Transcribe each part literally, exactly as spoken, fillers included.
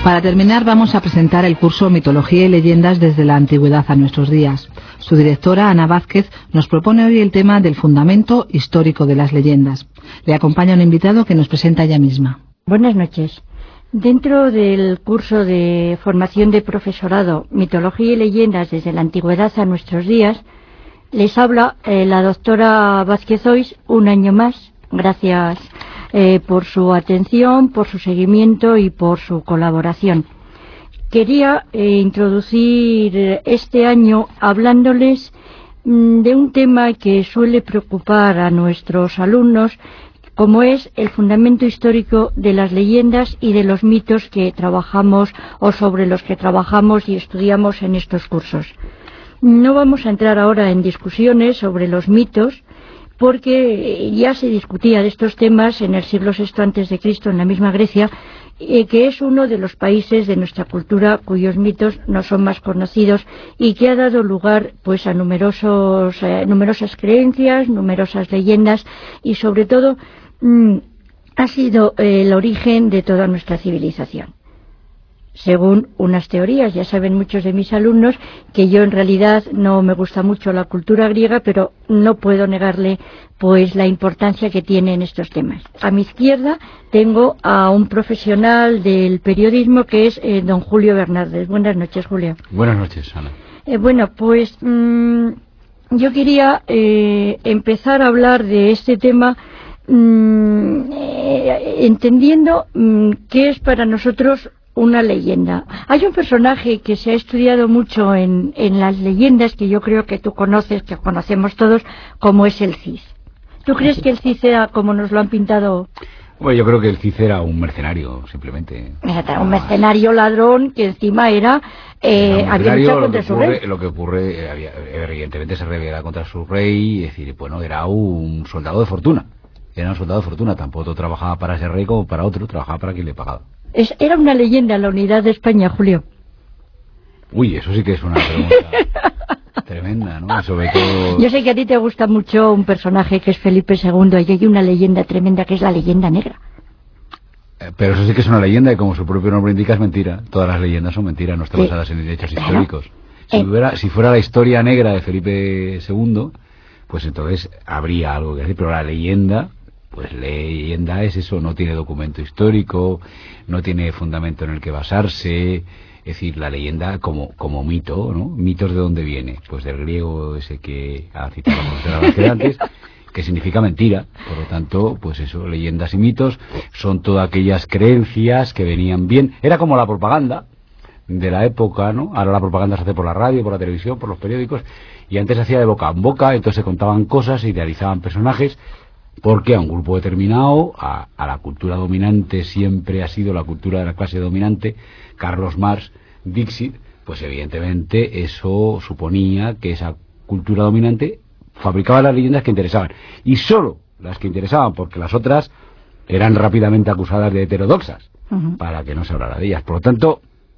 Para terminar, vamos a presentar el curso Mitología y Leyendas desde la Antigüedad a nuestros días. Su directora, Ana Vázquez, nos propone hoy el tema del fundamento histórico de las leyendas. Le acompaña un invitado que nos presenta ella misma. Buenas noches. Dentro del curso de formación de profesorado Mitología y Leyendas desde la Antigüedad a nuestros días, les habla eh, la doctora Vázquez Ois un año más. Gracias eh, por su atención, por su seguimiento y por su colaboración. Quería eh, introducir este año hablándoles mmm, de un tema que suele preocupar a nuestros alumnos, como es el fundamento histórico de las leyendas y de los mitos que trabajamos o sobre los que trabajamos y estudiamos en estos cursos. No vamos a entrar ahora en discusiones sobre los mitos, porque ya se discutía de estos temas en el siglo sexto antes de Cristo en la misma Grecia, eh, que es uno de los países de nuestra cultura cuyos mitos no son más conocidos y que ha dado lugar pues a numerosos, eh, numerosas creencias, numerosas leyendas y sobre todo mmm, ha sido eh, el origen de toda nuestra civilización. Según unas teorías, ya saben muchos de mis alumnos que yo en realidad no me gusta mucho la cultura griega, pero no puedo negarle pues la importancia que tiene en estos temas. A mi izquierda tengo a un profesional del periodismo que es eh, don Julio Bernardes. Buenas noches, Julio. Buenas noches, Ana. Eh, bueno, pues mmm, yo quería eh, empezar a hablar de este tema mmm, eh, entendiendo mmm, qué es para nosotros una leyenda. Hay un personaje que se ha estudiado mucho en, en las leyendas, que yo creo que tú conoces, que conocemos todos, como es el Cis. ¿Tú crees que el Cis era como nos lo han pintado? Bueno, yo creo que el Cis era un mercenario, simplemente. Era un mercenario ladrón que encima era... Eh, había luchado contra su rey. Lo que ocurre, había, evidentemente se rebelaba contra su rey, es decir, bueno, era un soldado de fortuna. Era un soldado de fortuna, tampoco trabajaba para ese rey como para otro, trabajaba para quien le pagaba. Es, era una leyenda la unidad de España, Julio. Uy, eso sí que es una pregunta tremenda, ¿no? Sobre todo... Yo sé que a ti te gusta mucho un personaje que es Felipe segundo, y hay una leyenda tremenda que es la leyenda negra. Eh, pero eso sí que es una leyenda, y como su propio nombre indica, es mentira. Todas las leyendas son mentiras, no están sí. basadas en hechos Claro. históricos. Si, eh. hubiera, si fuera la historia negra de Felipe segundo, pues entonces habría algo que decir, pero la leyenda... Pues leyenda es eso, no tiene documento histórico, no tiene fundamento en el que basarse, es decir, la leyenda como como mito, ¿no? ¿Mitos de dónde viene? Pues del griego ese que ha citado José antes, que significa mentira. Por lo tanto, pues eso, leyendas y mitos son todas aquellas creencias que venían bien. Era como la propaganda de la época, ¿no? Ahora la propaganda se hace por la radio, por la televisión, por los periódicos, y antes se hacía de boca en boca, entonces se contaban cosas, se idealizaban personajes, porque a un grupo determinado, a, a la cultura dominante, siempre ha sido la cultura de la clase dominante, Carlos Marx, Dixit, pues evidentemente eso suponía que esa cultura dominante fabricaba las leyendas que interesaban, y solo las que interesaban, porque las otras eran rápidamente acusadas de heterodoxas, uh-huh. para que no se hablara de ellas. Por lo tanto,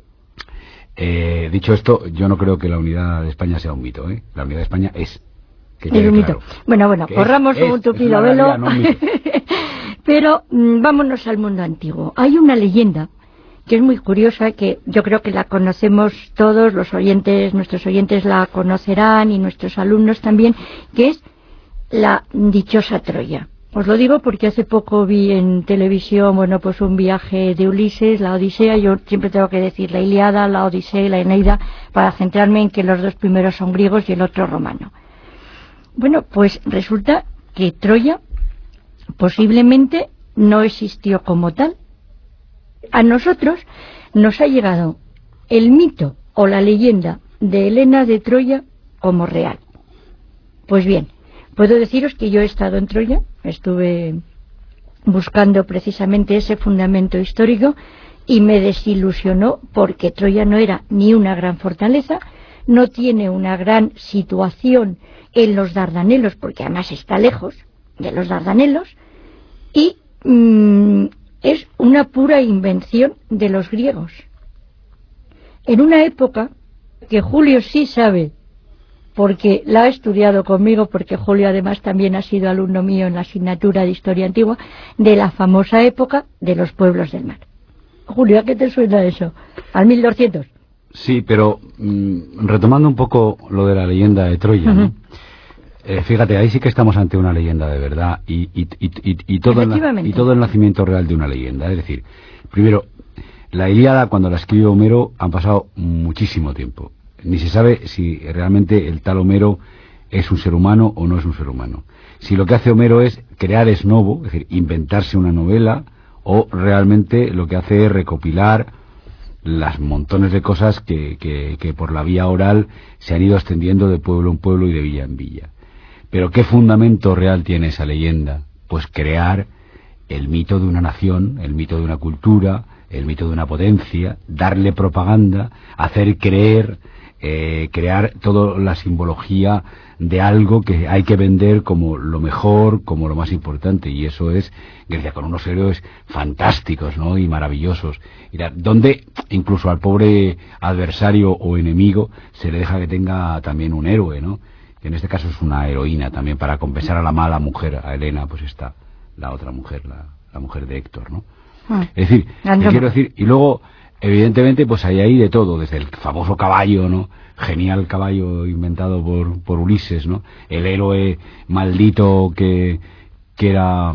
eh, dicho esto, yo no creo que la unidad de España sea un mito, ¿eh? La unidad de España es... Es un mito. Claro. Bueno, bueno, corramos un tupido velo. Realidad, no un mito. Pero mmm, vámonos al mundo antiguo. Hay una leyenda que es muy curiosa, que yo creo que la conocemos todos, los oyentes, nuestros oyentes la conocerán y nuestros alumnos también, que es la dichosa Troya. Os lo digo porque hace poco vi en televisión, bueno, pues un viaje de Ulises, la Odisea. Yo siempre tengo que decir la Ilíada, la Odisea y la Eneida, para centrarme en que los dos primeros son griegos y el otro romano. Bueno, pues resulta que Troya posiblemente no existió como tal. A nosotros nos ha llegado el mito o la leyenda de Helena de Troya como real. Pues bien, puedo deciros que yo he estado en Troya, estuve buscando precisamente ese fundamento histórico y me desilusionó porque Troya no era ni una gran fortaleza, no tiene una gran situación en los Dardanelos, porque además está lejos de los Dardanelos, y mmm, es una pura invención de los griegos. En una época que Julio sí sabe, porque la ha estudiado conmigo, porque Julio además también ha sido alumno mío en la asignatura de Historia Antigua, de la famosa época de los pueblos del mar. Julio, ¿a qué te suena eso? ¿Al mil doscientos? Sí, pero mmm, retomando un poco lo de la leyenda de Troya, ¿no? Uh-huh. eh, fíjate, ahí sí que estamos ante una leyenda de verdad y, y, y, y, y, todo el, y todo el nacimiento real de una leyenda. Es decir, primero, la Ilíada, cuando la escribe Homero, han pasado muchísimo tiempo. Ni se sabe si realmente el tal Homero es un ser humano o no es un ser humano. Si lo que hace Homero es crear ex novo, es decir, inventarse una novela, o realmente lo que hace es recopilar las montones de cosas que, que, que por la vía oral se han ido extendiendo de pueblo en pueblo y de villa en villa. Pero ¿qué fundamento real tiene esa leyenda? Pues crear el mito de una nación, el mito de una cultura, el mito de una potencia, darle propaganda, hacer creer, eh, crear toda la simbología de algo que hay que vender como lo mejor, como lo más importante, y eso es Grecia, con unos héroes fantásticos, ¿no?, y maravillosos, y la, donde incluso al pobre adversario o enemigo se le deja que tenga también un héroe, ¿no?, que en este caso es una heroína también, para compensar a la mala mujer, a Helena, pues está la otra mujer, la, la mujer de Héctor, ¿no? Ah. Es decir, ¿qué quiero decir? Y luego, evidentemente, pues hay ahí de todo, desde el famoso caballo, ¿no?, genial caballo inventado por, por Ulises, ¿no?, el héroe maldito que, que era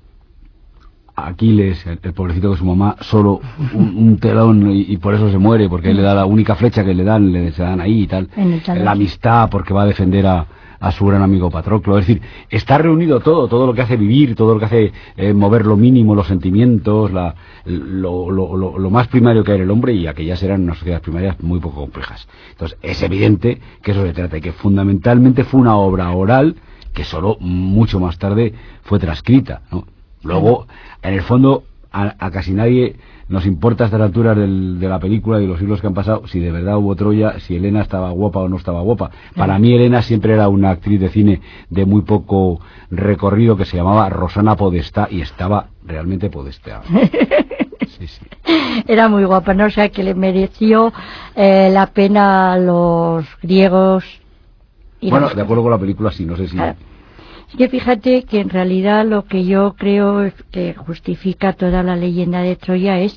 Aquiles, el, el pobrecito de su mamá, solo un, un telón y, y por eso se muere, porque él le da la única flecha que le dan, le se dan ahí y tal, la amistad porque va a defender a, a su gran amigo Patroclo. Es decir, está reunido todo, todo lo que hace vivir, todo lo que hace eh, mover lo mínimo, los sentimientos, la, lo, lo, lo, lo más primario que era el hombre, y aquellas eran unas sociedades primarias muy poco complejas. Entonces, es evidente que eso se trata, y que fundamentalmente fue una obra oral que solo mucho más tarde fue transcrita, ¿no? Luego, en el fondo, a, a casi nadie nos importa a estas alturas del, de la película y los siglos que han pasado si de verdad hubo Troya, si Helena estaba guapa o no estaba guapa. Para mí Helena siempre era una actriz de cine de muy poco recorrido que se llamaba Rosana Podestá, y estaba realmente podesteada. Sí, sí. Era muy guapa, ¿no? O sea, que le mereció eh, la pena a los griegos. Y bueno, los... de acuerdo con la película, sí, no sé si... Claro. Es que fíjate que en realidad lo que yo creo que justifica toda la leyenda de Troya es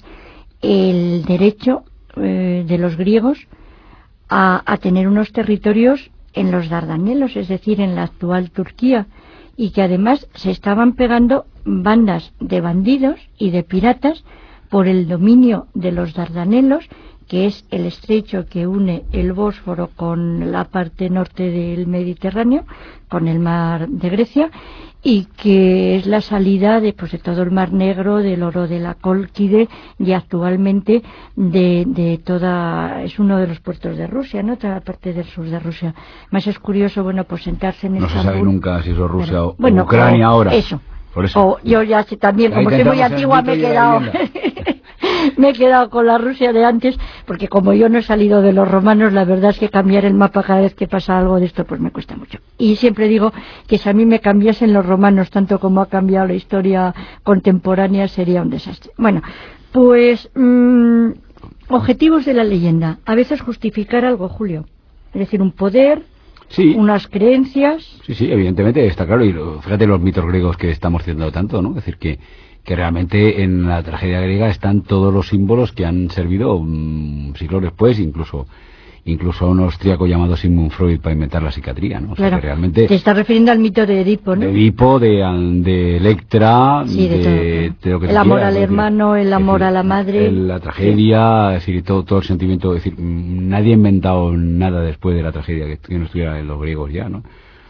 el derecho eh, de los griegos a, a tener unos territorios en los Dardanelos, es decir, en la actual Turquía, y que además se estaban pegando bandas de bandidos y de piratas por el dominio de los Dardanelos, que es el estrecho que une el Bósforo con la parte norte del Mediterráneo, con el mar de Grecia, y que es la salida de, pues, de todo el Mar Negro, del oro de la Cólquide, y actualmente de, de toda, es uno de los puertos de Rusia, ¿no?, toda la parte del sur de Rusia. Más es curioso, bueno, pues sentarse en no Estambul. No se sabe nunca si eso es Rusia pero, o bueno, Ucrania o, ahora. Eso. Por eso. O yo ya sé también, como soy muy antigua, me he quedado... me he quedado con la Rusia de antes, porque como yo no he salido de los romanos, la verdad es que cambiar el mapa cada vez que pasa algo de esto pues me cuesta mucho. Y siempre digo que si a mí me cambiasen los romanos tanto como ha cambiado la historia contemporánea, sería un desastre. Bueno, pues mmm, objetivos de la leyenda. A veces justificar algo, Julio. Es decir, un poder, sí, unas creencias. Sí, sí, evidentemente, está claro. Y lo, fíjate los mitos griegos que estamos citando tanto, ¿no? Es decir, que que realmente en la tragedia griega están todos los símbolos que han servido mmm, siglos después, incluso incluso a un austríaco llamado Sigmund Freud para inventar la psiquiatría, ¿no? O claro. sea, que realmente te estás refiriendo al mito de Edipo, ¿no? De Edipo, de, de Electra, sí, de, de, todo, de lo que el amor quiera, al hermano, el amor decir, a la madre, el, la tragedia, sí. Es decir, todo, todo el sentimiento, es decir, nadie ha inventado nada después de la tragedia que, que no estuviera en los griegos ya, ¿no?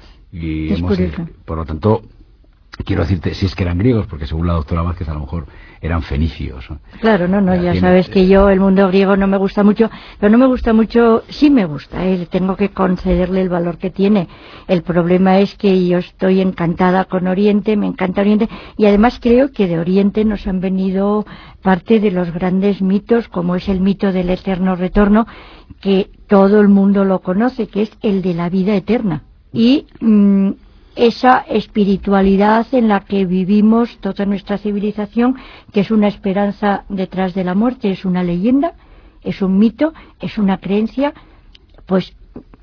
Y es hemos, curioso. Por lo tanto, quiero decirte, si es que eran griegos, porque según la doctora Vázquez a lo mejor eran fenicios, ¿no? Claro, no, no, ya, ya tiene, sabes que yo el mundo griego no me gusta mucho, pero no me gusta mucho, sí me gusta, ¿eh? Tengo que concederle el valor que tiene. El problema es que yo estoy encantada con Oriente, me encanta Oriente, y además creo que de Oriente nos han venido parte de los grandes mitos, como es el mito del eterno retorno, que todo el mundo lo conoce, que es el de la vida eterna. Y mmm, esa espiritualidad en la que vivimos toda nuestra civilización, que es una esperanza detrás de la muerte, es una leyenda, es un mito, es una creencia, pues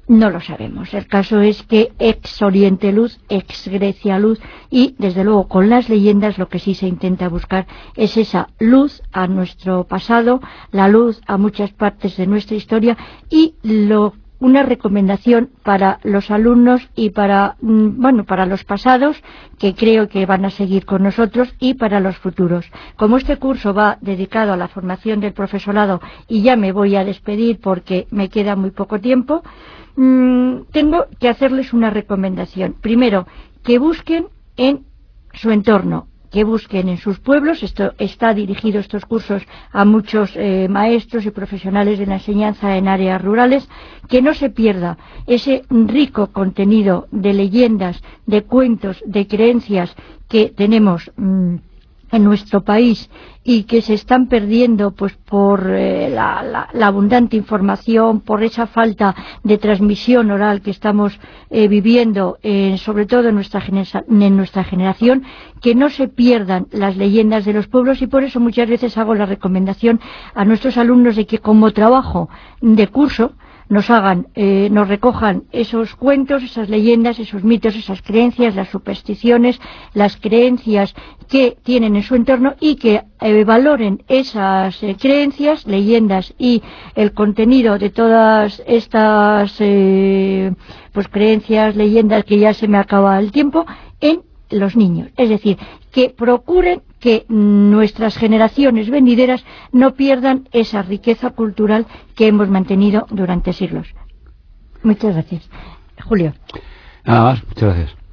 No lo sabemos. El caso es que ex Oriente luz, ex Grecia luz, y desde luego con las leyendas lo que sí se intenta buscar es esa luz a nuestro pasado, la luz a muchas partes de nuestra historia, y lo una recomendación para los alumnos y para, bueno, para los pasados, que creo que van a seguir con nosotros, y para los futuros. Como este curso va dedicado a la formación del profesorado, y ya me voy a despedir porque me queda muy poco tiempo, mmm, tengo que hacerles una recomendación. Primero, que busquen en su entorno, que busquen en sus pueblos. Esto está dirigido, estos cursos, a muchos eh, maestros y profesionales de la enseñanza en áreas rurales, que no se pierda ese rico contenido de leyendas, de cuentos, de creencias que tenemos mmm, en nuestro país, y que se están perdiendo pues por eh, la, la, la abundante información, por esa falta de transmisión oral que estamos eh, viviendo, eh, sobre todo en nuestra, en nuestra generación, que no se pierdan las leyendas de los pueblos. Y por eso muchas veces hago la recomendación a nuestros alumnos de que, como trabajo de curso, nos hagan, eh, nos recojan esos cuentos, esas leyendas, esos mitos, esas creencias, las supersticiones, las creencias que tienen en su entorno, y que eh, valoren esas eh, creencias, leyendas y el contenido de todas estas eh, pues creencias, leyendas, que ya se me acaba el tiempo, en los niños. Es decir, que procuren que nuestras generaciones venideras no pierdan esa riqueza cultural que hemos mantenido durante siglos. Muchas gracias. Julio. Nada más, muchas gracias.